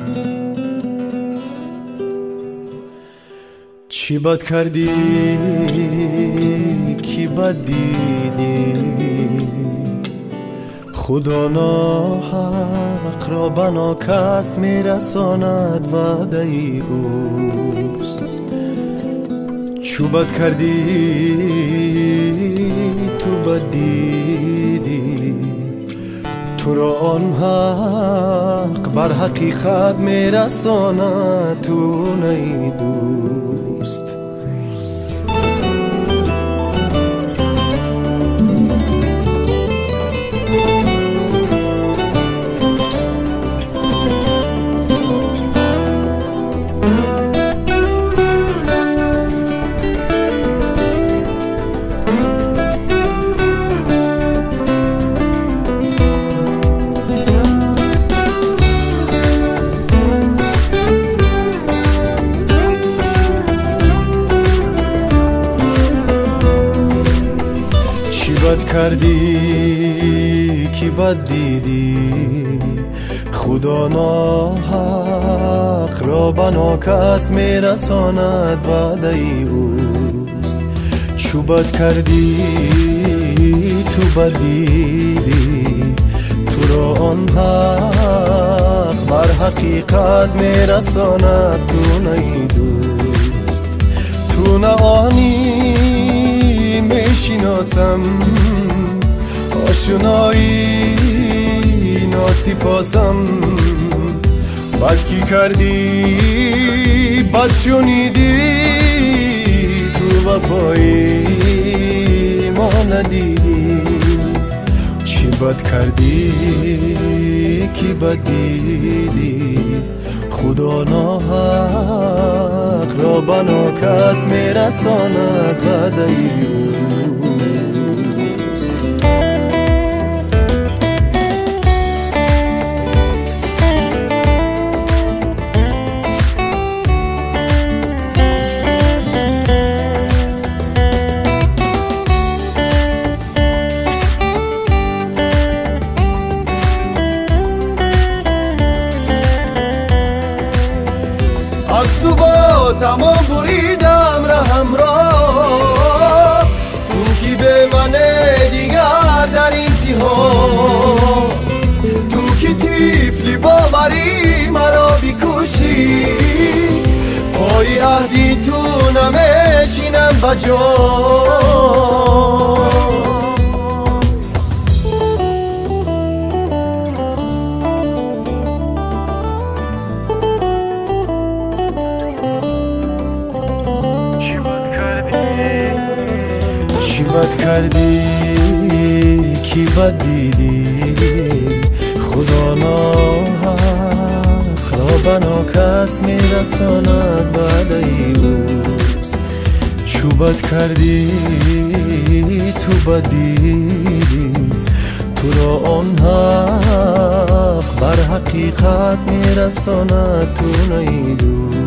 چی بد کردی کی بد دیدی، خدا ناحق را بنا کس میرساند وعده ای اوست. چو بد کردی تو بد دیدی، تو را آن حق بر حقیقت میرساند تو نی دوست. چی بد کردی کی بد دیدی، خدا ناحق را بنا کس میرساند وعده ای اوست. چو بد کردی تو بد دیدی، تو را آن حق بر حقیقت میرساند تو نی دوست. تو نه آنی میشناسم آشنایی ناسپاسم، بد کی کردی بد شنیدی، تو وفایی ما ندیدی. چی بد کردی کی بد دیدی، خدا ناحق را بنا کس میرساند وعده ای اوست. از تو با تمام بریدم رهم را، تو کی به من دیگر در انتها، تو کی طفلی باوری مرا بکشی، پای عهدی تو نمیشینم بجا. چی بد کردی کی بد دیدی، خدا ناحق را بنا کس میرساند وعده ای اوست. چو بد کردی تو بد دیدی، تو را آن حق بر حقیقت میرساند تو نی دوست.